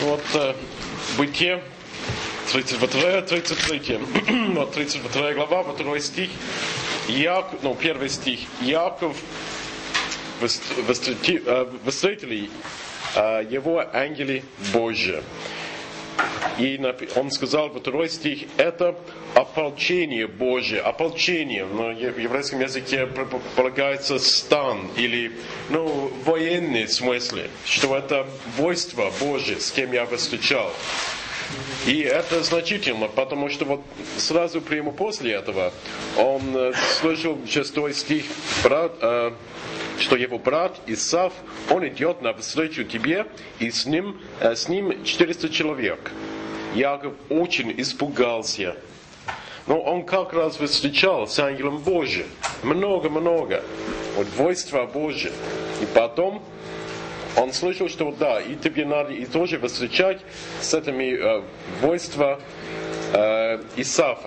Вот Бытие, 33. Вот 32 глава, 2 стих. Первый стих. Яков встретили его ангелы Божьи. И он сказал, 2 стих, это ополчение Божие. Ополчение, в еврейском языке полагается стан или военный смысле, что это войство Божие, с кем я встречал. И это значительно, потому что сразу прямо после этого он слышал 6 стих, что его брат Исав, он идет навстречу тебе, и с ним 400 человек. Яков очень испугался. Но он как раз встречал с ангелом Божьим. Много-много. Войство Божие. И потом он слышал, что и тебе надо и тоже встречать с этими войства Исафа.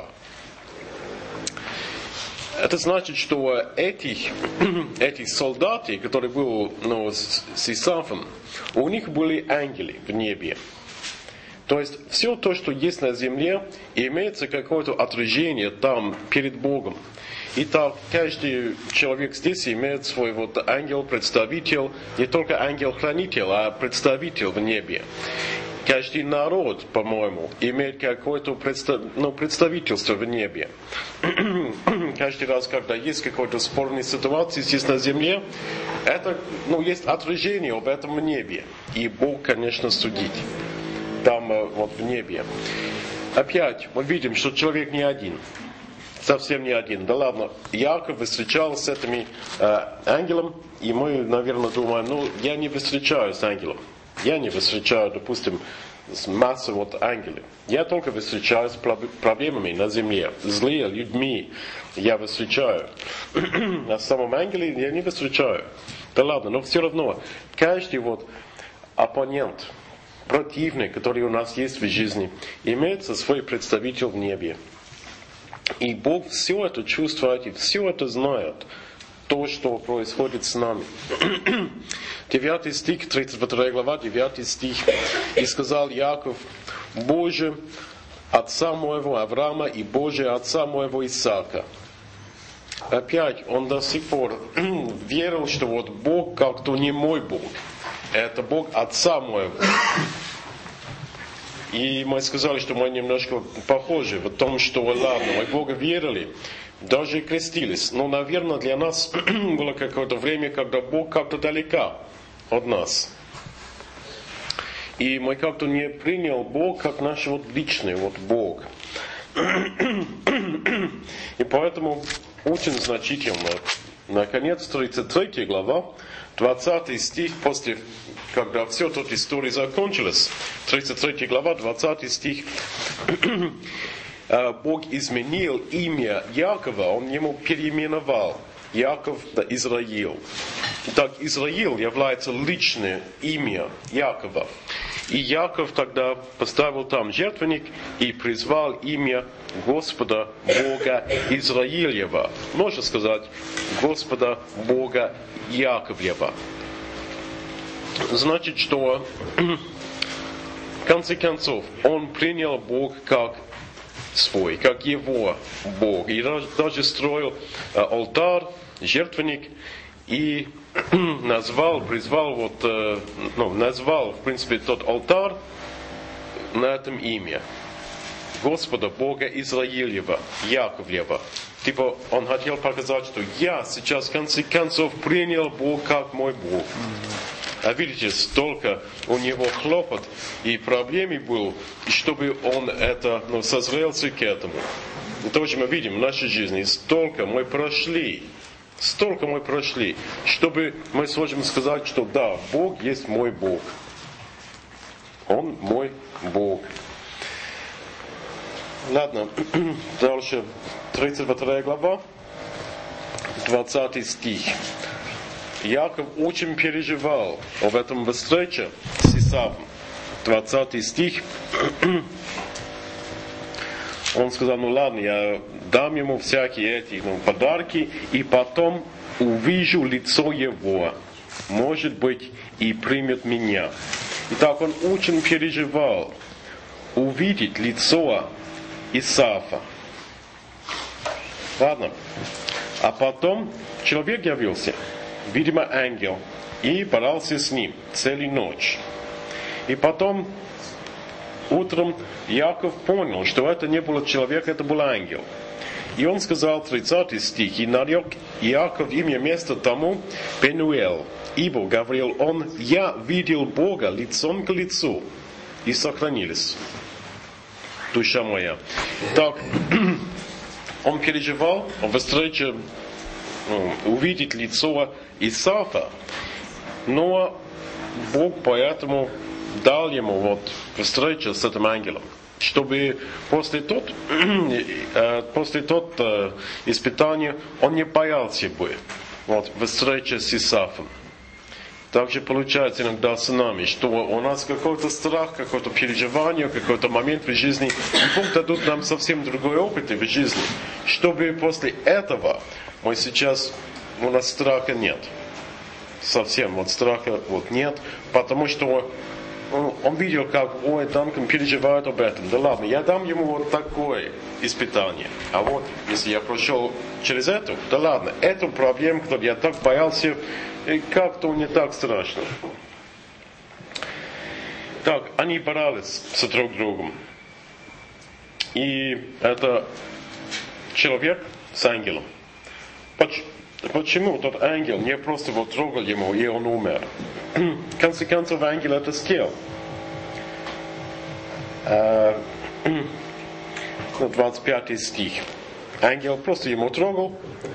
Это значит, что эти солдаты, которые были с Исафом, у них были ангелы в небе. То есть все то, что есть на земле, имеется какое-то отражение там перед Богом. Итак, каждый человек здесь имеет свой ангел-представитель, не только ангел-хранитель, а представитель в небе. Каждый народ, по-моему, имеет какое-то представительство в небе. Каждый раз, когда есть какая-то спорная ситуация здесь на земле, это есть отражение об этом в небе. И Бог, конечно, судит. Там в небе. Опять мы видим, что человек не один. Совсем не один. Да ладно, Яков встречался с этими ангелом, и мы, наверное, думаем, я не встречаюсь с ангелом. Я не встречаю, допустим, с массой ангелов. Я только встречаюсь с проблемами на земле, злые людьми я встречаю. А с самом ангеле я не встречаю. Да ладно, но все равно, каждый оппонент, противник, который у нас есть в жизни, имеется свой представитель в небе. И Бог все это чувствует и все это знает. То, что происходит с нами. 9 стих, 32 глава, 9 стих. И сказал Яков: Боже, отца моего Авраама и Боже, отца моего Исаака. Опять он до сих пор верил, что Бог как-то не мой Бог. Это Бог отца моего. И мы сказали, что мы немножко похожи в том, что ладно, мы в Бога верили, даже и крестились. Но, наверное, для нас было какое-то время, когда Бог как-то далеко от нас. И мы как-то не принял Бог как наш личный Бог. И поэтому очень значительно. Наконец, 33 глава, 20 стих, когда все тут история закончилась, 33 глава, 20 стих, Бог изменил имя Якова, он ему переименовал. Яков на Израиль. Итак, Израиль является личное имя Якова. И Яков тогда поставил там жертвенник и призвал имя Господа Бога Израилева. Можно сказать, Господа Бога Яковлева. Значит, что в конце концов он принял Бог как свой, как его Бог. И даже строил алтарь, жертвенник и назвал, в принципе, тот алтарь на этом имя. Господа Бога Израилева, Яковлева. Типа он хотел показать, что я сейчас в конце концов принял Бог как мой Бог. А видите, столько у него хлопот и проблем был, чтобы он созрелся к этому. И тоже мы видим в нашей жизни, столько мы прошли, чтобы мы сможем сказать, что да, Бог есть мой Бог. Он мой Бог. Ладно, дальше 32 глава, 20 стих. Яков очень переживал об этом встрече с Исавом. 20 стих. Он сказал, ладно, я дам ему всякие эти подарки, и потом увижу лицо его. Может быть, и примет меня. Итак, он очень переживал увидеть лицо Исаафа. Ладно. А потом человек явился, видимо, ангел, и боролся с ним целую ночь. И потом утром Яков понял, что это не был человек, это был ангел. И он сказал, 30 стих, и нарек Яков имя место тому Пенуэль. Ибо, говорил он, я видел Бога лицом к лицу, и сохранились, душа моя. Так, он переживал в встрече увидеть лицо Исаафа, но Бог поэтому дал ему встречу с этим ангелом, чтобы после тот испытания он не боялся бы встречи с Исаафом. Также получается иногда с нами, что у нас какой-то страх, какое-то переживание, какой-то момент в жизни, и Бог дадут нам совсем другой опыт в жизни, чтобы после этого у нас страха нет. Совсем страха нет, потому что он видел, как Данкан переживает об этом. Да ладно, я дам ему такое испытание. А если я прошел через это, да ладно, эту проблему, которую я так боялся, как-то не так страшно. Так, они боролись с друг другом. И это человек с ангелом. Почему тот ангел не просто трогал ему, и он умер? В конце концов, ангел это сделал. 25 стих. Ангел просто ему трогал,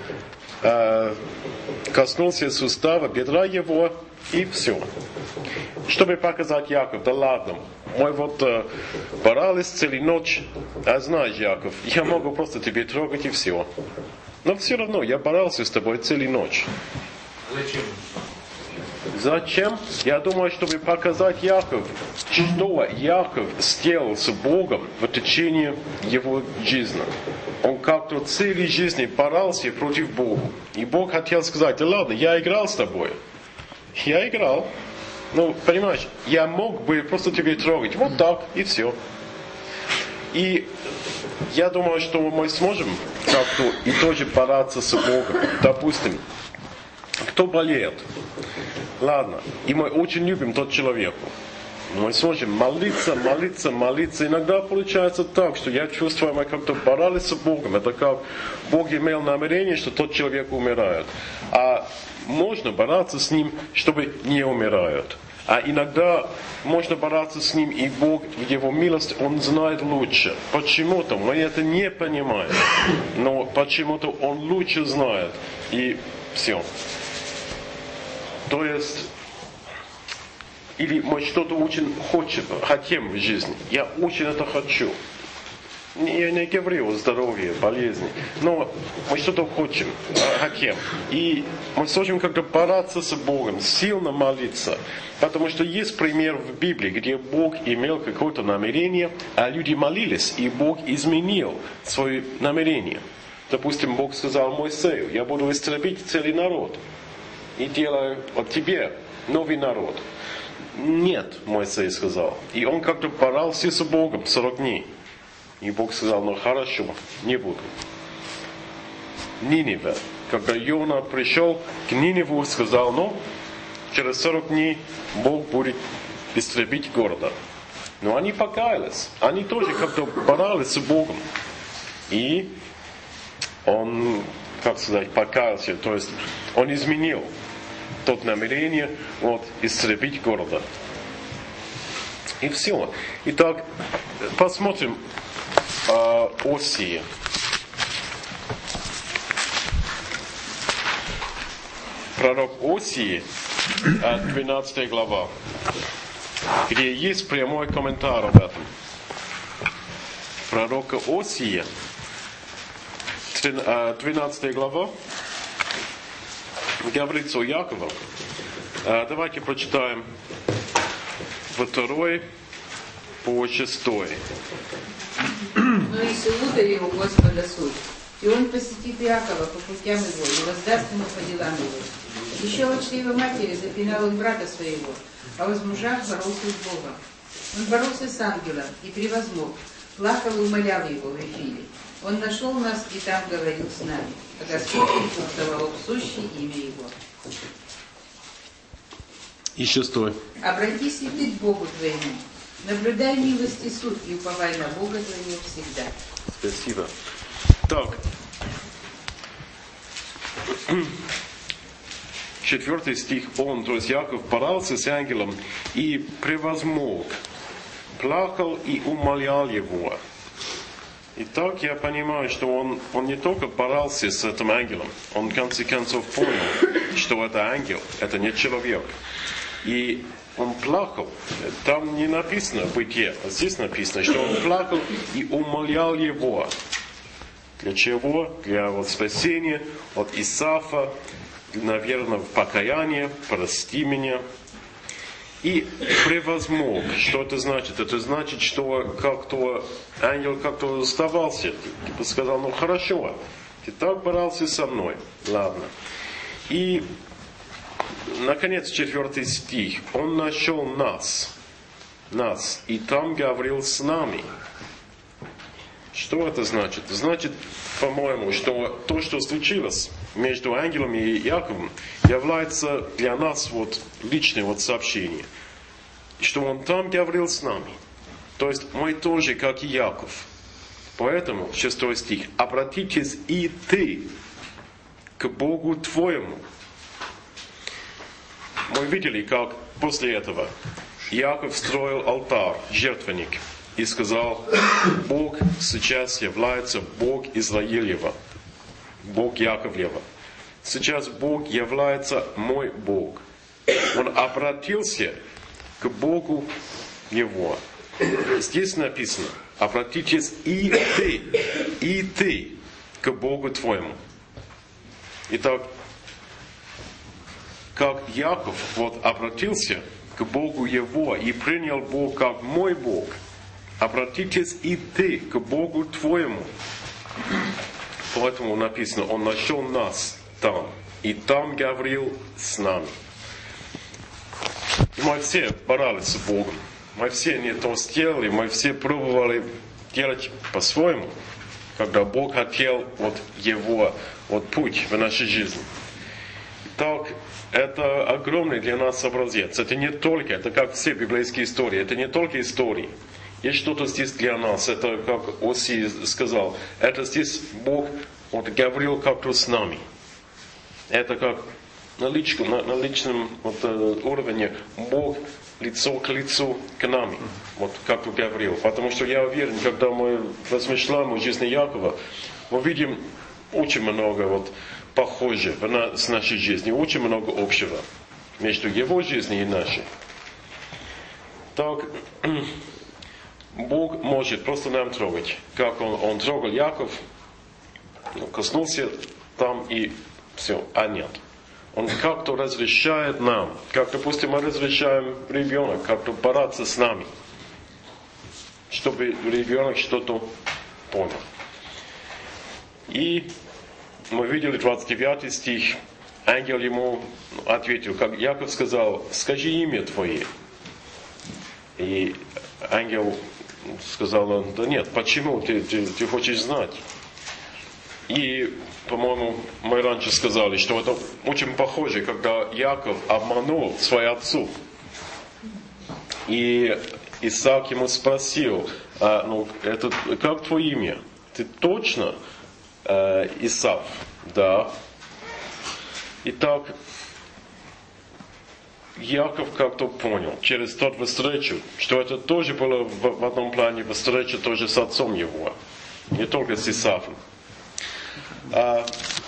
коснулся сустава бедра его, и все. Чтобы показать Яков, да ладно, мы боролись целую ночь, а знаешь, Яков, я могу просто тебе трогать и все. Но все равно я боролся с тобой целую ночь. Зачем? Я думаю, чтобы показать Яков, что Яков сделал с Богом в течение его жизни. Он как-то целой жизни боролся против Бога. И Бог хотел сказать, да ладно, я играл с тобой. Я играл. Понимаешь, я мог бы просто тебе трогать. Вот так, и все. И я думаю, что мы сможем как-то и тоже бороться с Богом. Допустим, кто болеет? Ладно, и мы очень любим тот человека. Мы сможем молиться. Иногда получается так, что я чувствую, мы как-то боролись с Богом. Это как Бог имел намерение, что тот человек умирает. А можно бороться с ним, чтобы не умирают. А иногда можно бороться с ним, и Бог в Его милости, Он знает лучше. Почему-то мы это не понимаем, но почему-то Он лучше знает. И все. То есть, или мы что-то очень хотим в жизни. Я очень это хочу. Я не говорю о здоровье, болезни, но мы что-то хотим. И мы сможем как-то бороться с Богом, сильно молиться. Потому что есть пример в Библии, где Бог имел какое-то намерение, а люди молились, и Бог изменил свое намерение. Допустим, Бог сказал Моисею, я буду истребить целый народ. И делаю от тебе новый народ. Нет, Моисей сказал. И он как-то боролся с Богом 40 дней. И Бог сказал, хорошо, не буду. Ниневе. Когда Иона пришел к Ниневу, сказал, через 40 дней Бог будет истребить города. Но они покаялись. Они тоже как-то боролись с Богом. И он, покаялся. То есть он изменил тот намерение истребить города. И все. Итак, посмотрим Осии. Пророк Осии, 12 глава, где есть прямой комментарий об этом. Пророка Осии, 12 глава, говорится о Якове. Давайте прочитаем 2 по 6. Но и Сеуда его Господа суд, и он посетит Иакова по путям его, и воздаст ему по делам его. Еще лучше его матери запинал он брата своего, а возмужав боролся с Богом. Он боролся с ангелом и превозмог, плакал и умолял его в Вифиле. Он нашел нас и там говорил с нами, а Господь уповал в сущее имя его. И 6. Обратись и ты к Богу твоему, наблюдай милость и суд и уповай на Бога твоего всегда. Спасибо. Так. 4 стих. Он, то есть Яков, боролся с ангелом и превозмог, плакал и умолял его. И так я понимаю, что он не только боролся с этим ангелом, он в конце концов понял, что это ангел, это не человек. И он плакал. Там не написано в Бытие, а здесь написано, что он плакал и умолял его. Для чего? Для вот спасения от Исаафа, наверное, в покаяние, прости меня. И превозмог. Что это значит? Это значит, что как-то ангел как-то сдавался. Типа сказал, ну хорошо, ты так боролся со мной. Ладно. И, наконец, 4 стих. Он нашел нас. И там говорил с нами. Что это значит? Это значит, по-моему, что то, что случилось между ангелом и Яковом, является для нас вот личное вот сообщение. Что он там говорил с нами. То есть мы тоже, как и Яков. Поэтому, 6 стих, обратитесь и ты к Богу твоему. Мы видели, как после этого Яков строил алтарь, жертвенник. И сказал, Бог сейчас является Бог Израилева, Бог Яковлева. Сейчас Бог является мой Бог. Он обратился к Богу Его. Здесь написано, обратитесь и ты к Богу твоему. Итак, как Яков вот обратился к Богу Его и принял Бог как мой Бог, обратитесь и ты к Богу твоему. Поэтому написано, Он нашел нас там. И там говорил с нами. Мы все боролись с Богом. Мы все не то сделали, мы все пробовали делать по-своему. Когда Бог хотел вот Его вот путь в нашей жизни. Так, это огромный для нас образец. Это не только, это как все библейские истории, это не только истории. Есть что-то здесь для нас, это как Оси сказал, это здесь Бог вот говорил как-то с нами. Это как на личном вот, уровне Бог лицо к лицу к нам, вот как ты говорил. Потому что я уверен, когда мы размышляем о жизни Якова, мы видим очень много вот похожего с нашей жизнью, очень много общего между его жизнью и нашей. Так, Бог может просто нам трогать, как он трогал Яков, коснулся там и все, а нет. Он как-то разрешает нам, как, допустим, мы разрешаем ребенок как-то бороться с нами, чтобы ребенок что-то понял. И мы видели 29 стих, ангел ему ответил, как Яков сказал, скажи имя твое. И ангел сказал, да нет, почему ты хочешь знать? И, по-моему, мы раньше сказали, что это очень похоже, когда Яков обманул своего отцу. И Исаак ему спросил, это как твое имя? Ты точно Исав? Да. Итак, Яков как-то понял через тот встречу, что это тоже было в одном плане встреча тоже с отцом его, не только с Исафом. То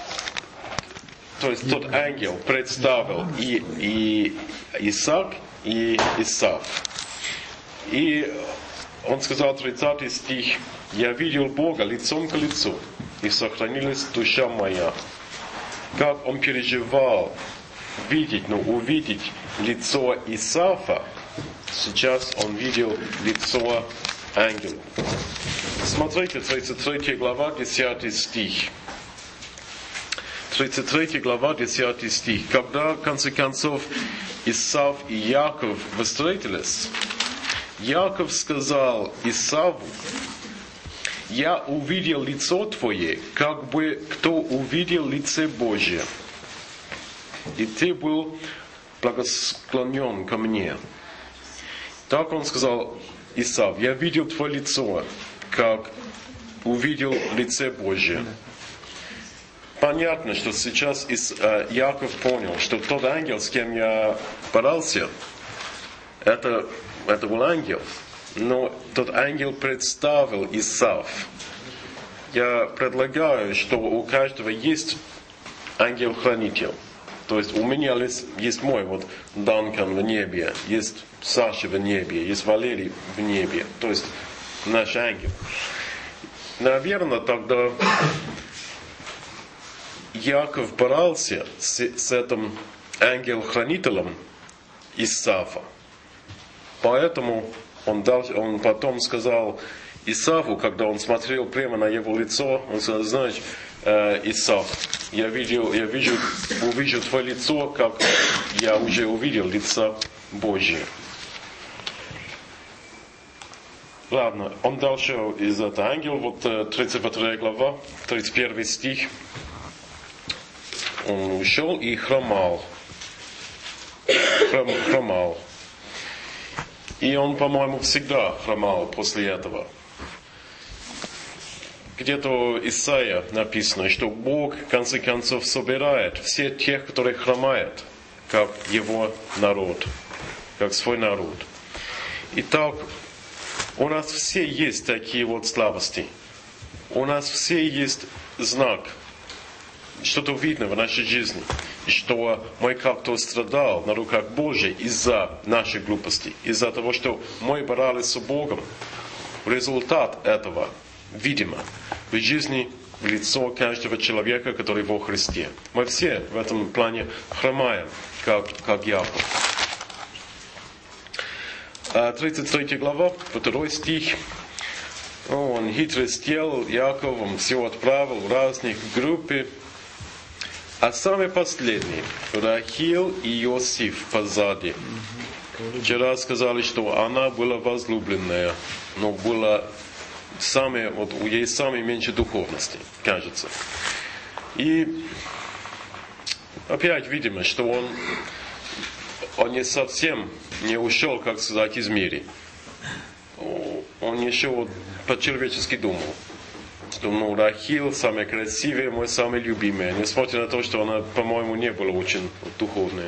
есть тот ангел представил и Исаак, и Исав. И он сказал 30 стих, я видел Бога лицом к лицу, и сохранилась душа моя. Как он переживал увидеть лицо Исафа, сейчас он видел лицо ангела. Смотрите, 33 глава, 10 стих. 33 глава, 10 стих. Когда, в конце концов, Исав и Яков встретились, Яков сказал Исаву: «Я увидел лицо твое, как бы кто увидел лице Божие, и ты был благосклонен ко мне». Так он сказал Исав: «Я видел твое лицо, как увидел лице Божие». Понятно, что сейчас Яков понял, что тот ангел, с кем я боролся, это был ангел. Но тот ангел представил Исав. Я предлагаю, что у каждого есть ангел-хранитель. То есть у меня есть мой Данкан в небе, есть Саша в небе, есть Валерий в небе. То есть наш ангел. Наверное, тогда Яков боролся с этим ангел-хранителем Исава. Поэтому он потом сказал Исаву, когда он смотрел прямо на его лицо, он сказал: «Знаешь, Исав, я увижу твое лицо, как я уже увидел лицо Божие». Ладно, он дальше из этого ангела, 32 глава, 31 стих. Он ушел и хромал. И он, по-моему, всегда хромал после этого. Где-то в Исаия написано, что Бог, в конце концов, собирает всех тех, которые хромают, как его народ, как свой народ. Итак, у нас все есть такие слабости. У нас все есть знак. Что-то видно в нашей жизни, что мы как-то страдал на руках Божьей из-за нашей глупости, из-за того, что мы боролись с Богом. Результат этого, видимо, в жизни, в лицо каждого человека, который во Христе. Мы все в этом плане хромаем, как Яков. 33 глава, 2 стих. Он хитро сделал, Яков, он все отправил в разных группы. А самый последний, Рахил и Иосиф позади. Вчера сказали, что она была возлюбленная, но была у ей самой меньше духовности, кажется. И опять видимо, что он не совсем не ушел, как сказать, из мира. Он еще по-человечески думал, что Рахил самая красивая, мой самый любимый, несмотря на то, что она, по-моему, не была очень духовная.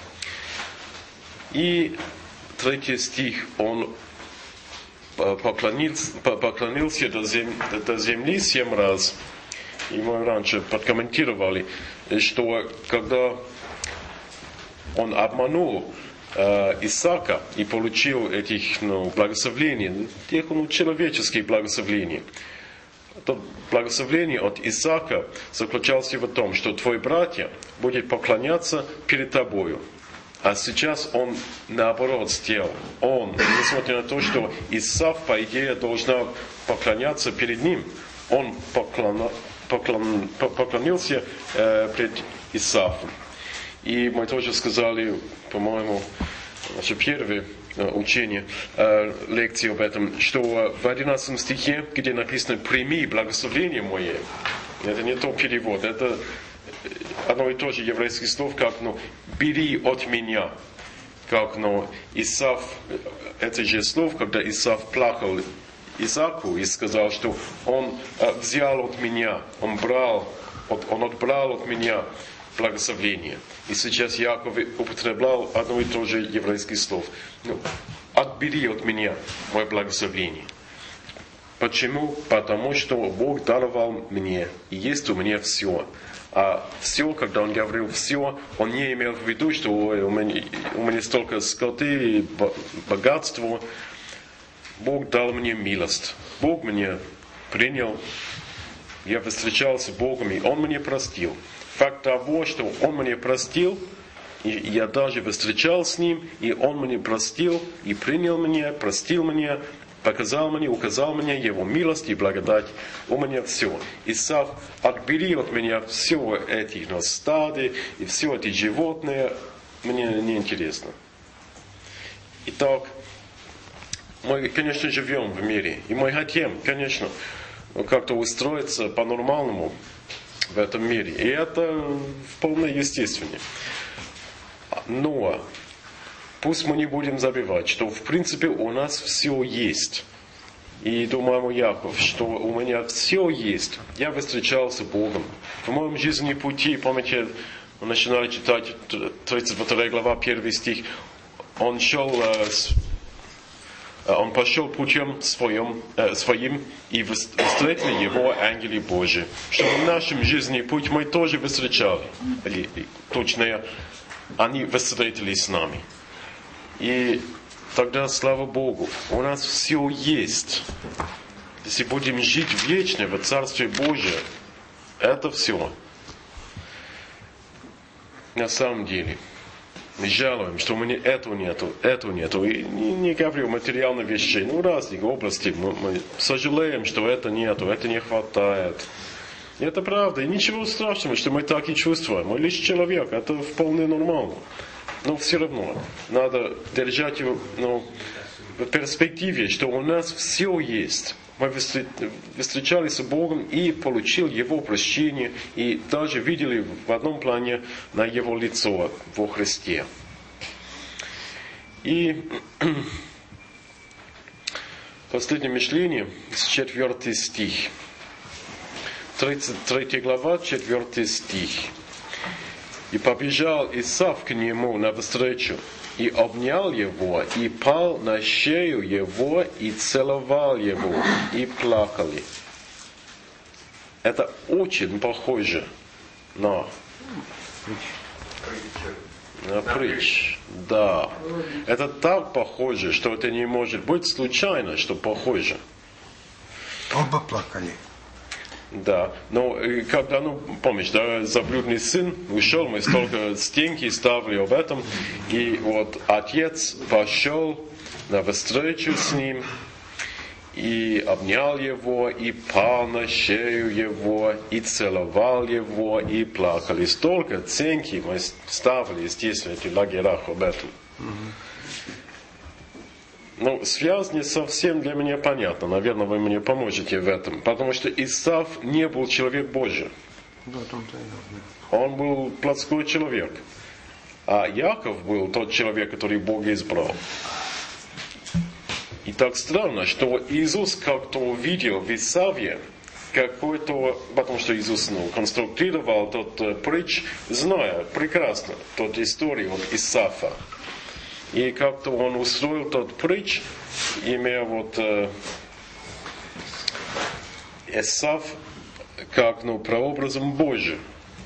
И 3 стих, он поклонился до земли 7 раз. И мы раньше подкомментировали, что когда он обманул Исаака и получил этих благословений, тех человеческих благословений, то благословение от Исаака заключалось в том, что твои братья будут поклоняться перед тобою. А сейчас он наоборот сделал. Он, несмотря на то, что Исав, по идее, должна поклоняться перед ним, он поклонился перед Исафом. И мы тоже сказали, по-моему, наше первое учение, лекции об этом, что в 11 стихе, где написано «прими благословение мое», это не тот перевод, это одно и то же еврейское слово, как «бери от меня». Как Исав, это же слово, когда Исав плакал Исааку и сказал, что он взял от меня, он отбрал от меня благословение. И сейчас Яков употреблял одно и то же еврейское слово. Отбери от меня мое благословение. Почему? Потому что Бог даровал мне, и есть у меня все. А все, когда он говорил все, он не имел в виду, что у меня столько скоты и богатства. Бог дал мне милость. Бог меня принял. Я встречался с Богом, и Он мне простил. Факт того, что Он мне простил, и я даже встречался с Ним, и Он мне простил, и принял меня, простил меня, показал мне, указал мне Его милость и благодать. У меня все. Исав, отбери от меня все эти стады и все эти животные. Мне не интересно. Итак, мы, конечно, живем в мире. И мы хотим, конечно, как-то устроиться по-нормальному в этом мире. И это вполне естественно. Но пусть мы не будем забывать, что в принципе у нас все есть. И думаю, Яков, что у меня все есть. Я встречался с Богом. В моем жизненном пути, помните, мы начинали читать 32 глава, 1 стих. Он пошел путем своим и встретили его ангели Божии. Что в нашем жизненном пути мы тоже встречали. Или, точнее, они встретились с нами. И тогда, слава Богу, у нас все есть. Если будем жить вечно в Царстве Божьем, это все. На самом деле, мы жалуем, что у меня этого нету. И не говорю материальных вещей, разных областей. Мы сожалеем, что это нету, это не хватает. И это правда. И ничего страшного, что мы так и чувствуем. Мы лишь человек, это вполне нормально. Но все равно надо держать его в перспективе, что у нас все есть. Мы встречались с Богом и получили Его прощение, и даже видели в одном плане на Его лицо во Христе. И последнее мышление, 4 стих. 33 глава, 4 стих. И побежал Исав к нему навстречу, и обнял его, и пал на шею его, и целовал его, и плакали. Это очень похоже на притч. Да. Это так похоже, что это не может быть случайно, что похоже. Оба плакали. Да, но когда, помнишь, да, заблудный сын ушел, мы столько стенки ставили об этом, и вот отец пошел на встречу с ним, и обнял его, и пал на шею его, и целовал его, и плакали. Столько стенки мы ставили, естественно, в этих лагерях об этом. Связь не совсем для меня понятна. Наверное, вы мне поможете в этом. Потому что Исав не был человек Божий. Он был плотской человек. А Яков был тот человек, который Бог избрал. И так странно, что Иисус как-то увидел в Исаве какой-то... Потому что Иисус конструктировал тот притч, зная прекрасно тот историю от Исафа. И как-то он устроил тот притч, имея Исав как прообразом Божьим.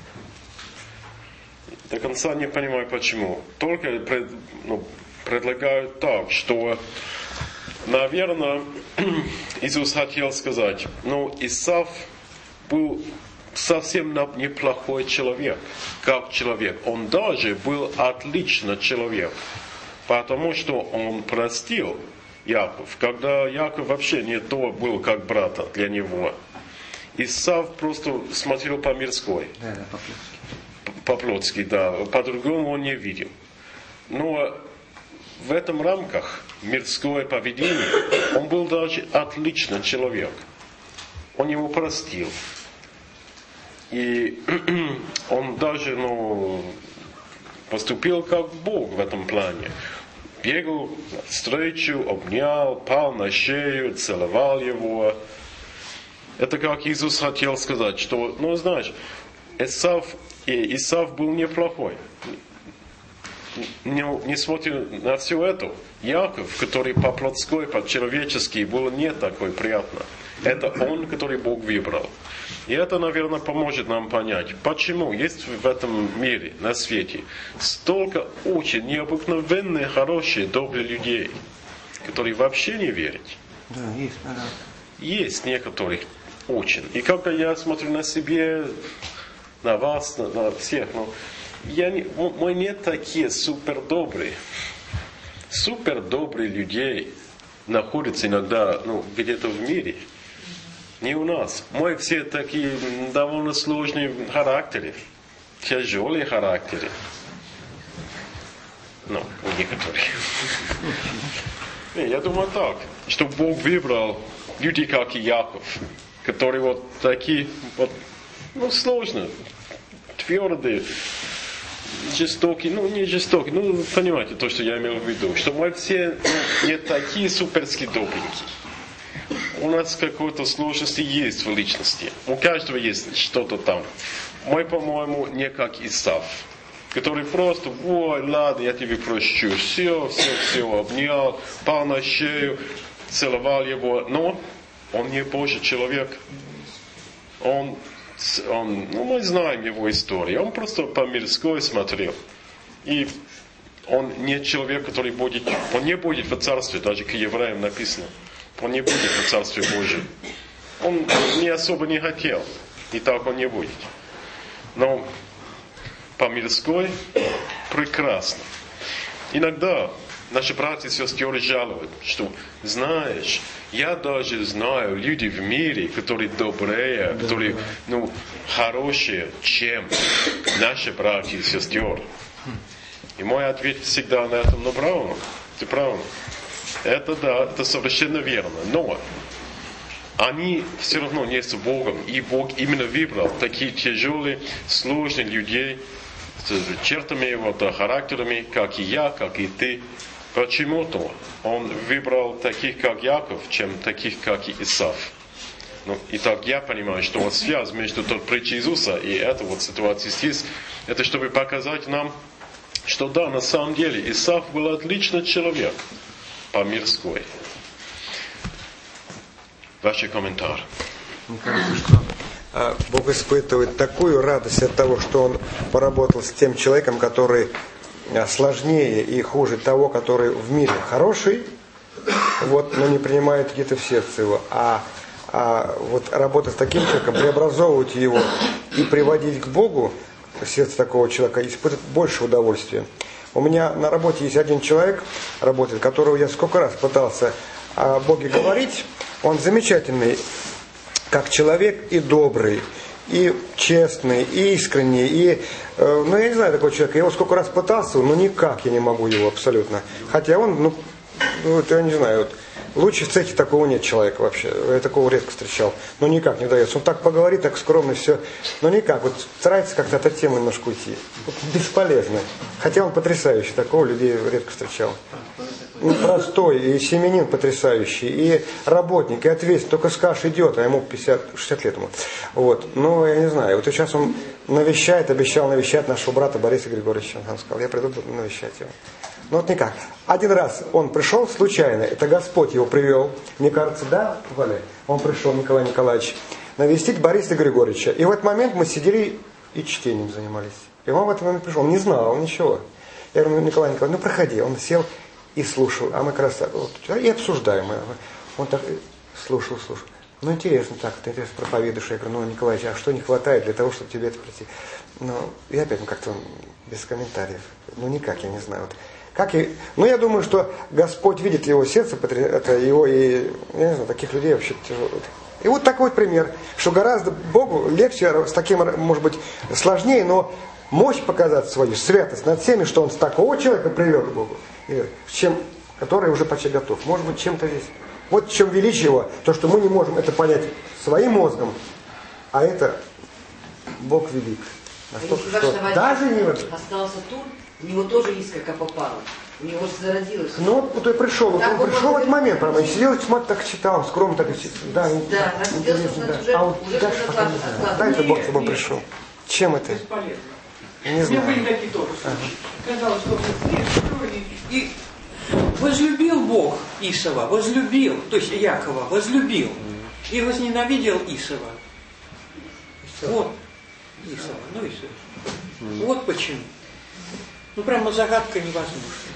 До конца не понимаю почему. Только предлагают так, что, наверное, Иисус хотел сказать, Исав был совсем неплохой человек, как человек. Он даже был отличный человек. Потому что он простил Яков, когда Яков вообще не то был, как брата для него. Исав просто смотрел по-мирской. Да, по-плотски. По-плотски, да. По-другому он не видел. Но в этом рамках мирское поведение, он был даже отличный человек. Он его простил. И он даже, поступил как Бог в этом плане. Бегал навстречу, обнял, пал на шею, целовал его. Это как Иисус хотел сказать, что, знаешь, Исав был неплохой. Несмотря на все это, Яков, который по-плотской, по-человечески, был не такой приятный. Это он, который Бог выбрал. И это, наверное, поможет нам понять, почему есть в этом мире, на свете, столько очень необыкновенных, хороших, добрых людей, которые вообще не верят. Да, есть, да. Есть некоторые очень. И когда я смотрю на себя, на вас, на всех, мы не такие супер добрые людей. находится иногда где-то в мире. Не у нас. Мы все такие довольно сложные характеры, тяжелые характеры. У некоторых. Я думаю так, что Бог выбрал людей, как и Яков, которые вот такие, сложные, твердые, жестокие, не жестокие, понимаете то, что я имел в виду, что мы все не такие суперски добренькие. У нас какие-то сложности есть в личности, у каждого есть что-то там. Мы, по-моему, не как Исав, который просто, ой, ладно, я тебе прощу, все обнял, пал на шею, целовал его, но он не Божий человек. Мы знаем его историю, он просто по-мирски смотрел. И он не человек, который он не будет в царстве, даже к евреям написано, он не будет в царстве Божьем. Он не особо не хотел, и так он не будет. Но по-мирски прекрасно. Иногда наши братья и сестры жалуют, что, знаешь, я даже знаю люди в мире, которые добрее, которые, хорошие, чем наши братья и сестры. И мой ответ всегда на этом, правильно, ты прав. Это да, это совершенно верно. Но они все равно не с Богом. И Бог именно выбрал такие тяжелые, сложные людей с чертами его, характерами, как и я, как и ты. Почему-то он выбрал таких, как Яков, чем таких, как и Исав. Итак, я понимаю, что связь между той притчей Иисуса и этой ситуацией здесь, это чтобы показать нам, что да, на самом деле Исав был отличный человек по-мирски. Ваши комментарии. Мне кажется, что Бог испытывает такую радость от того, что он поработал с тем человеком, который сложнее и хуже того, который в мире хороший, но не принимает где-то в сердце его. А работать с таким человеком, преобразовывать его и приводить к Богу, сердце такого человека, испытывает больше удовольствия. У меня на работе есть один человек, работает, которого я сколько раз пытался о Боге говорить. Он замечательный, как человек, и добрый, и честный, и искренний, и, я не знаю такого человека, я его сколько раз пытался, но никак я не могу его абсолютно. Хотя он, я не знаю, лучше в цехе такого нет человека вообще, я такого редко встречал, но никак не дается. Он так поговорит, так скромно все, но никак, старается как-то от этой темы немножко уйти. Бесполезно. Хотя он потрясающий, такого людей редко встречал. Простой, и семьянин потрясающий, и работник, и ответственный, только скажешь идет, а ему 60 лет ему. Я не знаю, сейчас он обещал навещать нашего брата Бориса Григорьевича. Он сказал, я приду навещать его. Никак. Один раз он пришел случайно, это Господь его привел, мне кажется, да, Валя? Он пришел, Николай Николаевич, навестить Бориса Григорьевича. И в этот момент мы сидели и чтением занимались. И он в этот момент пришел, он не знал ничего. Я говорю, Николай Николаевич, проходи. Он сел и слушал, а мы как раз и обсуждаем. Он так слушал. Интересно так, ты интересно проповедуешь. Я говорю, Николаевич, а что не хватает для того, чтобы тебе это прийти? И опять как-то без комментариев. Никак, я не знаю. Я думаю, что Господь видит его сердце, это его, и я не знаю, таких людей вообще тяжело. И такой пример, что гораздо Богу легче, с таким, может быть, сложнее, но мощь показать свою, святость над всеми, что он с такого человека привел к Богу, который уже почти готов. Может быть, чем-то здесь. Вот в чем величие его, то, что мы не можем это понять своим мозгом, а это Бог велик. Настолько, что даже не остался тут, у него тоже искорка попала. У него же зародилось. Я пришел, он пришел в этот момент, правда, сидел и так читал, скромно так и да, интересно, да. А дальше пока не знаю. Да, это Бог с тобой пришел. Чем это? Бесполезно. Не знаю. Мне были такие тоже случаи. Казалось, что и возлюбил Бог Исава, то есть Якова, возлюбил. И возненавидел Исава. Вот Исава, и все. Вот почему. Прямо загадка невозможна.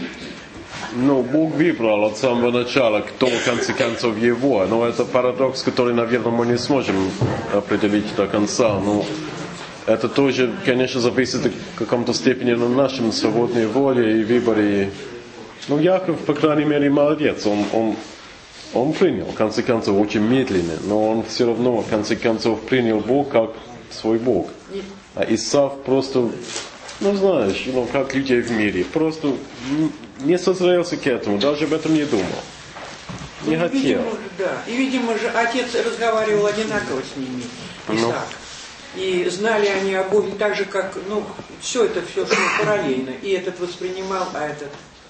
Бог выбрал от самого начала, кто в конце концов его. Но это парадокс, который, наверное, мы не сможем определить до конца. Это тоже, конечно, зависит в каком-то степени от нашей свободной воли и выборе. Ну, Яков, по крайней мере, молодец. Он принял, в конце концов, очень медленно, но он все равно, в конце концов, принял Бог как свой Бог. А Исав просто, ну, знаешь, как людей в мире, просто не созрелся к этому, даже об этом не думал. Не хотел. Видимо, да. И, видимо же, отец разговаривал одинаково с ними, Исаак. И знали они о Боге так же, как, все шло параллельно. И этот воспринимал, а этот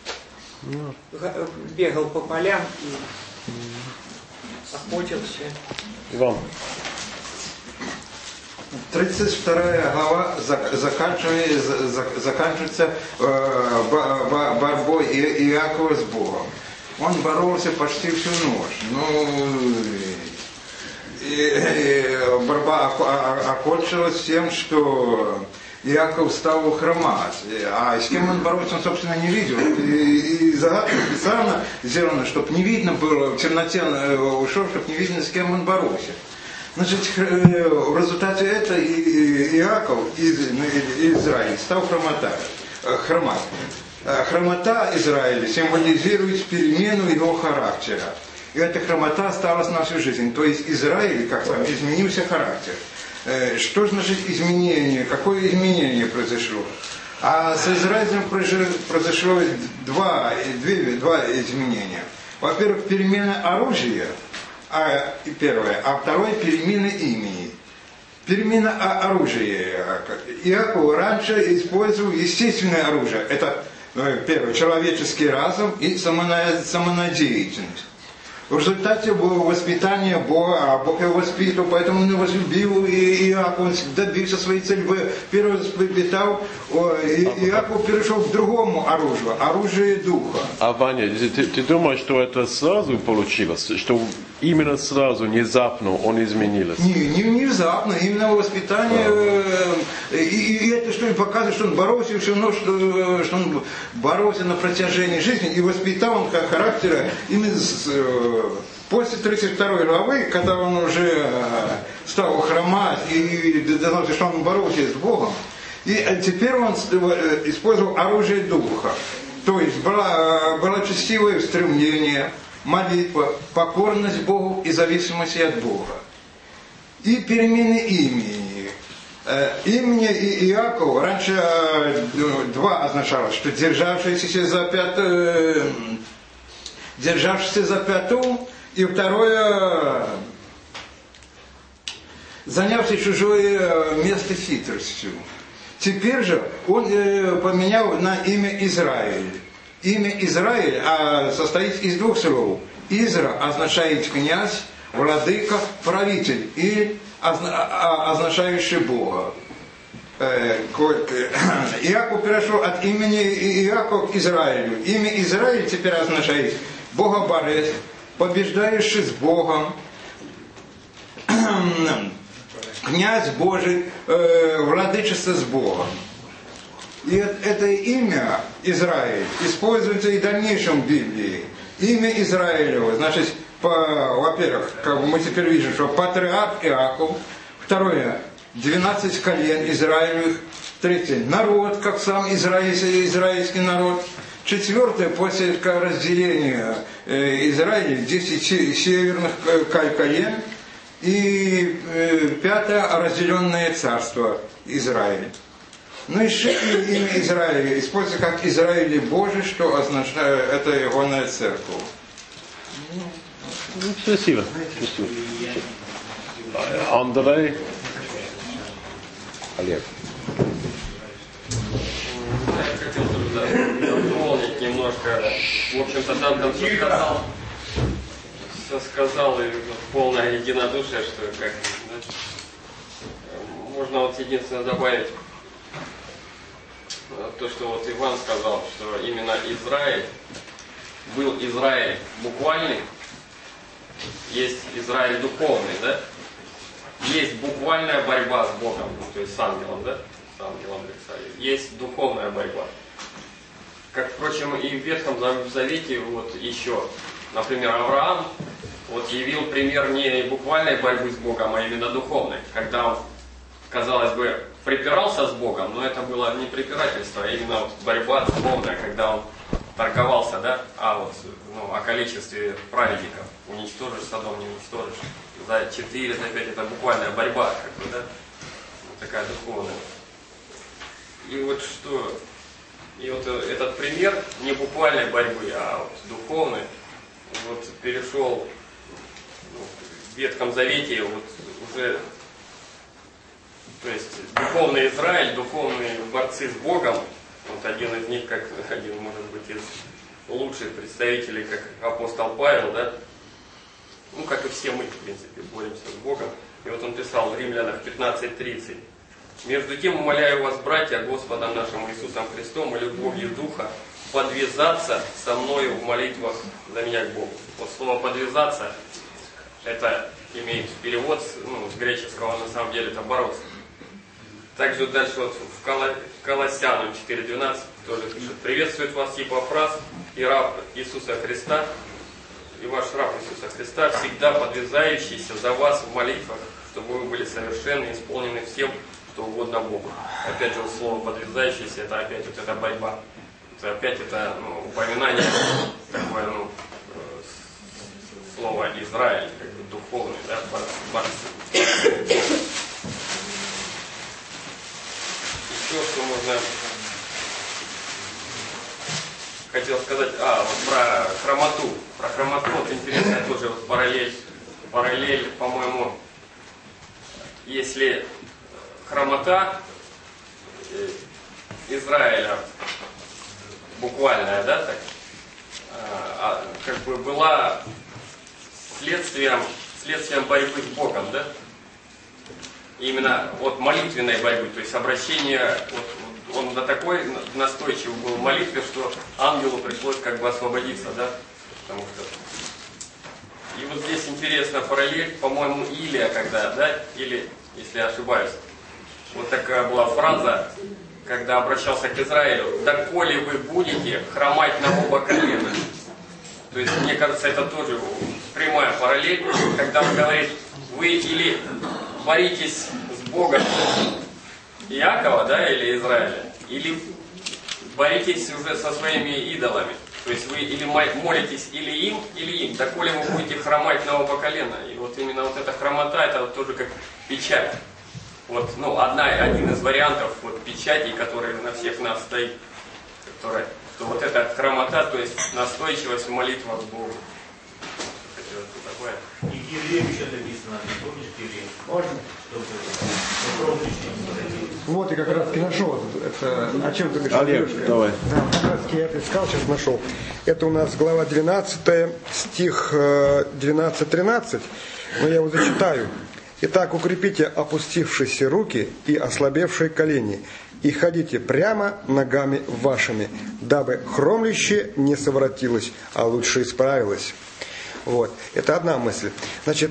бегал по полям и охотился. Иван. 32 глава заканчивается борьбой Иакова с Богом. Он боролся почти всю ночь. И борьба окончилась тем, что Иаков стал хромать. А с кем он боролся, он, собственно, не видел. И загадка специально сделана, чтобы не видно было, в темноте ушел, чтобы не видно, с кем он боролся. Значит, в результате этого Иаков из Израиля стал хромать. Хромота Израиля символизирует перемену его характера. И эта хромота осталась на всю жизнь. То есть Израиль, как там, изменился характер. Что значит изменение? Какое изменение произошло? А с Израилем произошло два изменения. Во-первых, перемена оружия, первое, а второе перемена имени. Перемена оружия. Иаков раньше использовал естественное оружие. Это первое, человеческий разум и самонадеятельность. В результате было воспитание Бога, а Бог его воспитывал, поэтому он его возлюбил, и Иаков добился своей цели. Первый воспитал, Иаков перешел к другому оружию, оружие духа. А Ваня, ты думаешь, что это сразу получилось? Что именно сразу, внезапно он изменился? Не внезапно, именно воспитание. И это что и показывает, что он боролся всю ночь, что он боролся на протяжении жизни, и воспитал он характера именно после 32 главы, когда он уже стал хромать, и что он боролся с Богом, и теперь он использовал оружие духа. То есть было честивое стремление, молитва, покорность Богу и зависимость от Бога. И перемены имени. Имя Иакова раньше два означало, что державшийся за пяту, и второе, занявший чужое место хитростью. Теперь же он поменял на имя Израиль. Имя Израиль состоит из двух слов. Изра означает князь, владыка, правитель, и означающий Бога. Иаков перешел от имени Иаков к Израилю. Имя Израиль теперь означает Бога-борец, побеждающий с Богом, князь Божий, владычество с Богом. И это имя Израиль используется и в дальнейшем в Библии. Имя Израилева, значит, во-первых, как мы теперь видим, что патриарх Иаков, второе, 12 колен Израилевых, третье, народ, как сам израильский народ, четвертое, после разделения Израиля, 10 северных колен, и пятое, разделенное царство Израиля. Ну и имя Израиля используется как Израиль Божий, что означает, это игонная церковь. Спасибо. Андрей. Олег. Я хотел дополнить немножко. В общем-то, там все сказал, и полное единодушие, что как можно вот единственное добавить то, что вот Иван сказал, что именно Израиль был Израиль буквальный, есть Израиль духовный, да? Есть буквальная борьба с Богом, то есть с ангелом, да? С ангелом есть духовная борьба. Как, впрочем, и в Ветхом Завете вот еще, например, Авраам вот явил пример не буквальной борьбы с Богом, а именно духовной, когда он, казалось бы, припирался с Богом, но это было не препирательство, а именно вот борьба духовная, когда он торговался, да, о количестве праведников. Уничтожишь Содом, не уничтожишь. За 4, за 5 это буквальная борьба, как бы, да, такая духовная. И вот этот пример не буквальной борьбы, а вот духовной, вот перешел в Ветхом Завете, вот уже, то есть духовный Израиль, духовные борцы с Богом, вот один из них, как один, может быть, из лучших представителей, как апостол Павел, да, как и все мы, в принципе, боремся с Богом. И вот он писал в Римлянах 15:30. «Между тем умоляю вас, братья, Господом нашим Иисусом Христом и любовью Духа, подвязаться со мною в молитвах за меня к Богу». Вот слово «подвязаться» это имеет перевод с греческого, на самом деле это бороться. Также дальше вот в Колоссянам 4:12 тоже пишет: «Приветствует вас Епафрас и раб Иисуса Христа, и ваш раб Иисуса Христа, всегда подвязающийся за вас в молитвах, чтобы вы были совершенны и исполнены всем, что угодно Богу». Опять же, слово «подвязающийся» это опять вот эта борьба. Это опять это упоминание такое, слово Израиль, как бы духовный, да, борцы. Еще что можно хотел сказать, вот про хромоту. Про хромоту, вот интересная тоже вот параллель, по-моему, если хромота Израиля буквальная, да, так, как бы была следствием борьбы с Богом, да? Именно от молитвенной борьбы, то есть обращение, вот, он до такой настойчивый был в молитве, что ангелу пришлось как бы освободиться, да? Потому что... И вот здесь интересно параллель, по-моему, Илия, когда, да, или, если я ошибаюсь, вот такая была фраза, когда обращался к Израилю: «Доколе вы будете хромать на оба колена». То есть, мне кажется, это тоже прямая параллель, когда он говорит: вы или боритесь с Богом Иакова, да, или Израиля, или боритесь уже со своими идолами. То есть вы или молитесь или им, доколе вы будете хромать на оба колена. И вот именно вот эта хромота, это вот тоже как печать. Вот, один из вариантов вот печати, который на всех нас стоит, что вот эта хромота, то есть настойчивость в молитвах к Богу. И к евреям еще написано, не помнишь, к евреям? Можно? Вот я как раз таки нашел. Это, о чем ты говоришь? Олег, давай. Да, как раз таки я это искал, сейчас нашел. Это у нас глава 12, стих 12-13. Но я его зачитаю. «Итак, укрепите опустившиеся руки и ослабевшие колени, и ходите прямо ногами вашими, дабы хромлющее не совратилось, а лучше исправилось». Вот. Это одна мысль. Значит,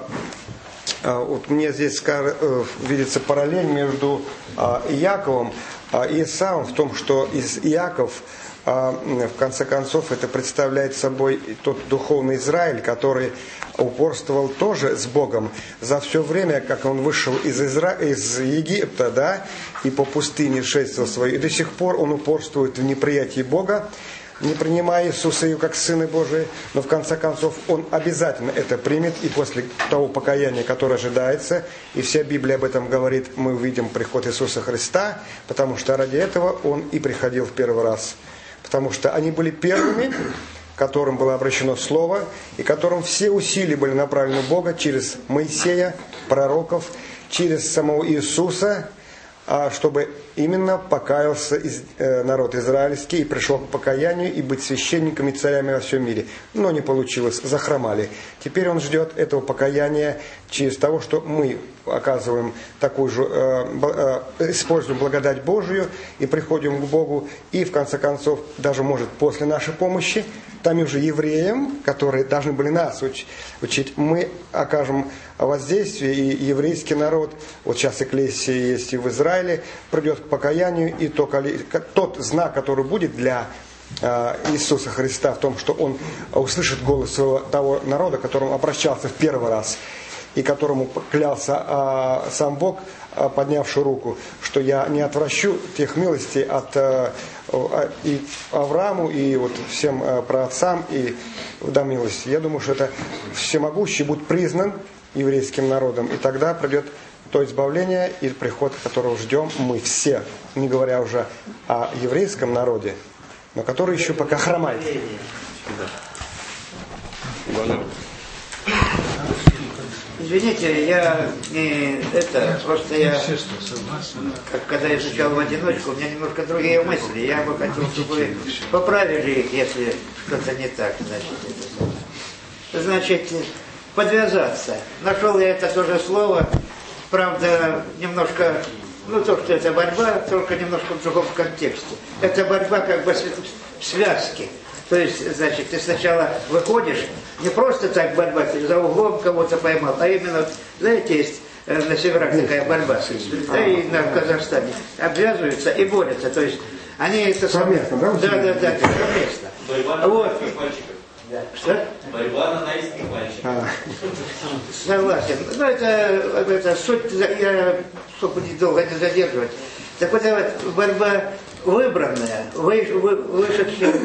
вот мне здесь видится параллель между Иаковом и Исавом в том, что Иаков, в конце концов, это представляет собой тот духовный Израиль, который упорствовал тоже с Богом за все время, как он вышел из Египта, да, и по пустыне шествовал свой. И до сих пор он упорствует в неприятии Бога, не принимая Иисуса как Сына Божий, но в конце концов он обязательно это примет, и после того покаяния, которое ожидается, и вся Библия об этом говорит, мы увидим приход Иисуса Христа, потому что ради этого он и приходил в первый раз. Потому что они были первыми, которым было обращено Слово, и которым все усилия были направлены в Бога через Моисея, пророков, через самого Иисуса, чтобы именно покаялся народ израильский и пришел к покаянию и быть священниками и царями во всем мире. Но не получилось, захромали. Теперь он ждет этого покаяния через того, что мы оказываем такую же, используем благодать Божию и приходим к Богу, и в конце концов, даже может после нашей помощи, там уже евреям, которые должны были нас учить, мы окажем воздействие, и еврейский народ, вот сейчас экклесия есть и в Израиле, придет к покаянию, и тот знак, который будет для Иисуса Христа в том, что Он услышит голос своего того народа, к которому обращался в первый раз, и которому клялся сам Бог, поднявший руку, что я не отвращу тех милостей от и Аврааму, и вот всем праотцам, и да милость. Я думаю, что это всемогущий будет признан еврейским народом, и тогда придет то избавление и приход, которого ждем мы все, не говоря уже о еврейском народе, но который еще пока хромает. Извините, когда изучал в одиночку, у меня немножко другие мысли. Я бы хотел, чтобы вы поправили их, если что-то не так, значит, подвязаться. Нашел я это тоже слово, правда, немножко, то, что это борьба, только немножко в другом контексте. Это борьба как бы в связке. То есть, значит, ты сначала выходишь, не просто так борьба, ты за углом кого-то поймал, а именно, знаете, есть на северах такая борьба, да, и на Казахстане обвязываются и борются, то есть они это совместно, да? Да, совместно. Борьба вот. на пальчиках. Что? Борьба на наиских пальчиках. Согласен. Ну, это суть, чтобы долго не задерживать. Так вот, борьба выбранная, вышедшая,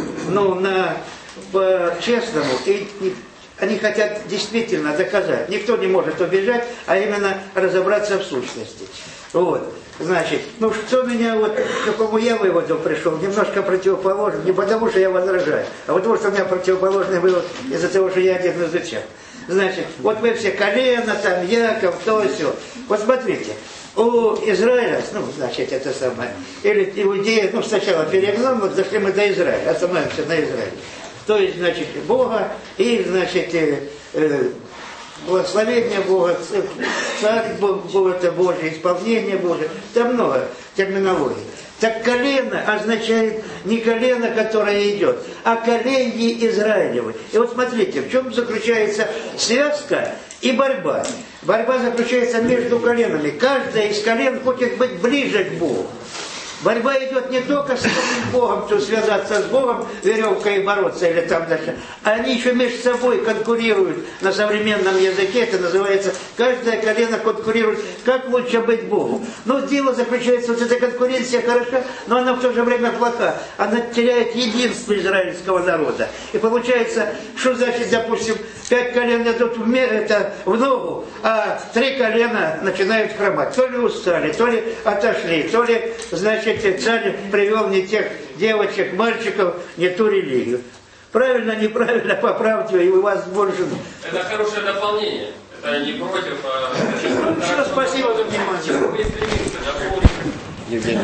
по-честному, и они хотят действительно доказать. Никто не может убежать, а именно разобраться в сущности. Вот. Значит, что меня к какому я выводу пришел, немножко противоположный, не потому что я возражаю, а потому что у меня противоположный вывод из-за того, что я один изучал. Значит, вот мы все колено, там Яков, то все. Вот смотрите, у Израиля, значит, это самое, или иудеи, сначала перегнал, вот зашли мы до Израиля, остановимся на Израиле. То есть, значит, Бога и, значит, благословение Бога, царь Бога, это Божие, исполнение Божие, там много терминологии. Так колено означает не колено, которое идет, а коленье Израилевы. И вот смотрите, в чем заключается связка и борьба. Борьба заключается между коленами. Каждое из колен хочет быть ближе к Богу. Борьба идет не только с Богом, что связаться с Богом, веревкой и бороться, или там дальше. Они еще между собой конкурируют. На современном языке это называется, каждое колено конкурирует, как лучше быть Богу. Но дело заключается, вот эта конкуренция хороша, но она в то же время плоха. Она теряет единство израильского народа. И получается, что значит, допустим, 5 колен идут в ногу, а 3 колена начинают хромать. То ли устали, то ли отошли, то ли, значит, царь привел не тех девочек, мальчиков, не ту религию. Правильно, неправильно, поправьте, и у вас больше... Это хорошее дополнение. Это не против... Все, спасибо за внимание. Евгений.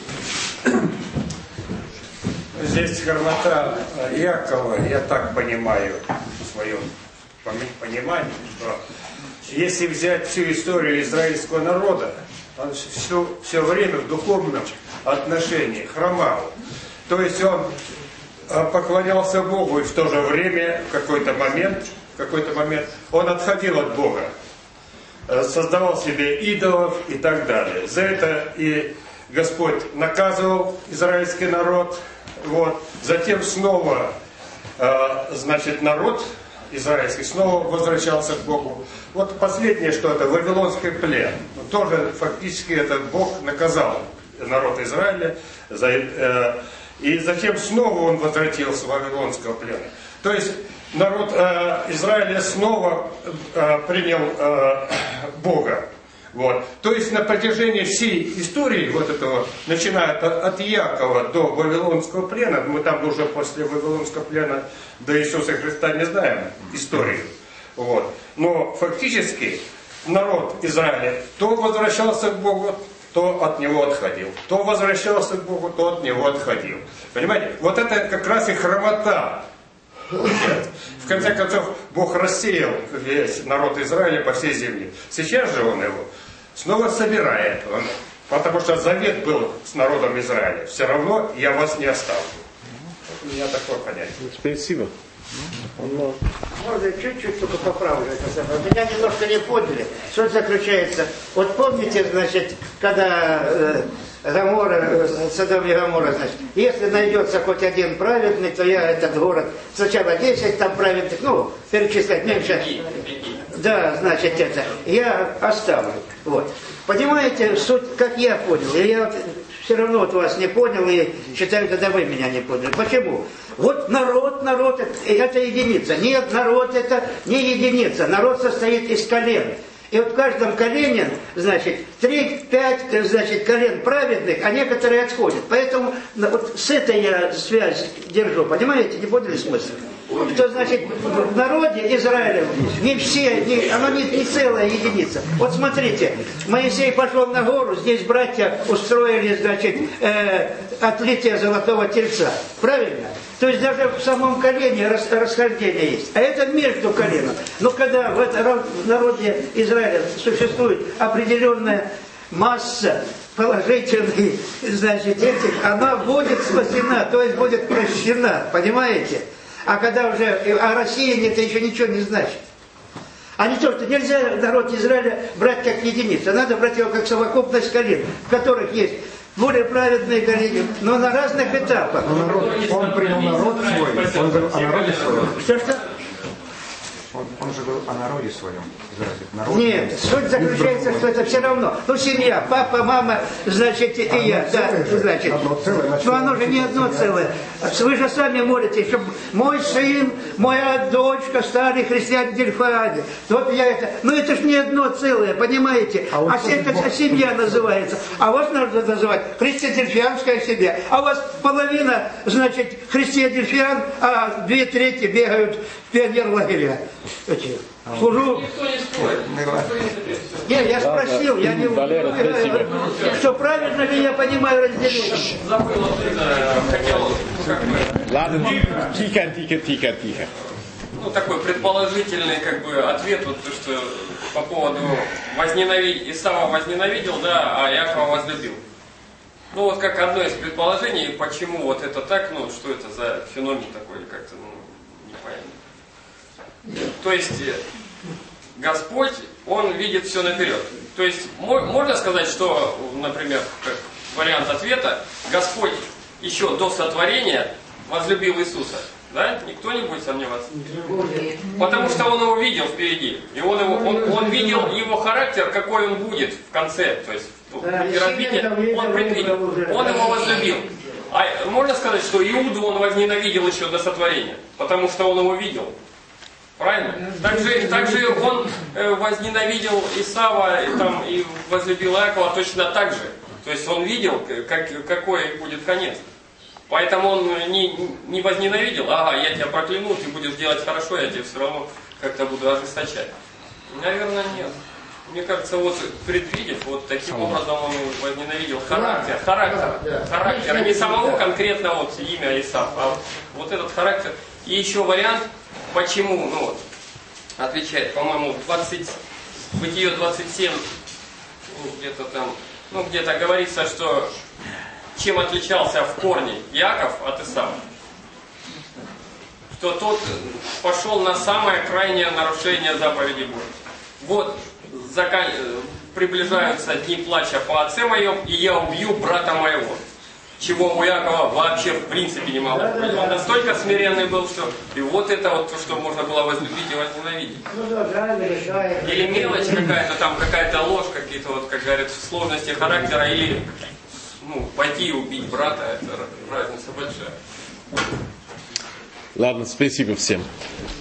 Здесь хромота Якова, я так понимаю, в своем понимании, что если взять всю историю израильского народа, он все время в духовном отношении хромал. То есть он поклонялся Богу, и в то же время в какой-то момент он отходил от Бога, создавал себе идолов и так далее. За это и Господь наказывал израильский народ. Вот. Затем снова, народ израильский снова возвращался к Богу. Вот последнее, что это вавилонский плен. Тоже фактически это Бог наказал народ Израиля. И затем снова он возвратился в вавилонского плена. То есть народ Израиля снова принял Бога. Вот. То есть на протяжении всей истории, вот этого, начиная от Якова до Вавилонского плена, мы там уже после Вавилонского плена до Иисуса Христа не знаем историю. Вот. Но фактически народ Израиля то возвращался к Богу, то от него отходил. То возвращался к Богу, то от него отходил. Понимаете? Вот это как раз и хромота. В конце концов, Бог рассеял весь народ Израиля по всей земле. Сейчас же Он его снова собирает. Потому что завет был с народом Израиля. Все равно я вас не оставлю. У меня такое понятие. Спасибо. Можно чуть-чуть только поправлю это самое. Меня немножко не поняли. Что заключается? Вот помните, значит, когда Содом и Гоморра, значит, если найдется хоть один праведный, то я этот город, сначала 10 там праведных, перечислять меньше. Да, значит, я оставлю. Вот. Понимаете, суть, как я понял, и я все равно вот вас не понял и считаю, тогда вы меня не поняли. Почему? Вот народ это единица. Нет, народ это не единица. Народ состоит из колен. И вот в каждом колене, значит, 3-5, значит, колен праведных, а некоторые отходят. Поэтому вот с этой я связь держу, понимаете, не поняли смысл? Что значит в народе Израиля не все, оно не целая единица. Вот смотрите, Моисей пошел на гору, здесь братья устроили, значит, отлитие золотого тельца. Правильно? То есть даже в самом колене расхождение есть. А это между коленом. Но когда в народе Израиля существует определенная масса положительных, значит, этих, она будет спасена, то есть будет прощена. Понимаете? А когда уже о России это еще ничего не значит. А не то, что нельзя народ Израиля брать как единицу. Надо брать его как совокупность колен, в которых есть более праведные колени, но на разных этапах. Он принял народ свой, он говорил о народе своем. Что? Он же говорил о народе своем. Нет, суть заключается, что это все равно. Ну, семья, папа, мама, значит, и я. Да, значит. Но оно же не одно целое. Вы же сами молитесь, чтобы мой сын, моя дочка, старый христиане Дельфаане. Вот я это. Но это же не одно целое, понимаете? А это семья называется. А вас нужно называть христиан-дельфианская семья. А у вас половина, значит, христиан-дельфиан, а 2/3 бегают в пионер-лагеря. Служу. Нет, я спросил, я не Валера, спасибо. Что правильно ли я понимаю разделение? Ладно, тихо. Ну, такой предположительный ответ, вот, что по поводу Исава возненавидел, да, а Иакова возлюбил. Ну, вот как одно из предположений, почему вот это так, ну, что это за феномен такой, как-то, непонятно. То есть Господь, Он видит все наперед. То есть можно сказать, что, например, как вариант ответа, Господь еще до сотворения возлюбил Иисуса. Да? Никто не будет сомневаться. Потому что Он его видел впереди. И он видел его характер, какой он будет в конце. То есть он предвидел. Он его возлюбил. А можно сказать, что Иуду он возненавидел еще до сотворения. Потому что он его видел. Правильно? Также он возненавидел Исава и возлюбил Иакова точно так же. То есть он видел, какой будет конец. Поэтому он не возненавидел, я тебя прокляну, ты будешь делать хорошо, я тебя все равно как-то буду ожесточать. Наверное, нет. Мне кажется, вот предвидев, вот таким образом он возненавидел характер. Не самого конкретно вот имя Исав, а вот этот характер. И еще вариант, почему, отвечает, по-моему, Бытие 27, где-то там, где-то говорится, что чем отличался в корне Иаков от Исава? Что тот пошел на самое крайнее нарушение заповеди Божьей. Вот приближаются дни плача по отце моем, и я убью брата моего. Чего у Иакова вообще в принципе не могло быть. Он настолько смиренный был, что и вот это вот то, что можно было возлюбить и возненавидеть. Или мелочь какая-то, там какая-то ложь, какие-то, вот, как говорят, сложности характера, или пойти и убить брата, это разница большая. Ладно, спасибо всем.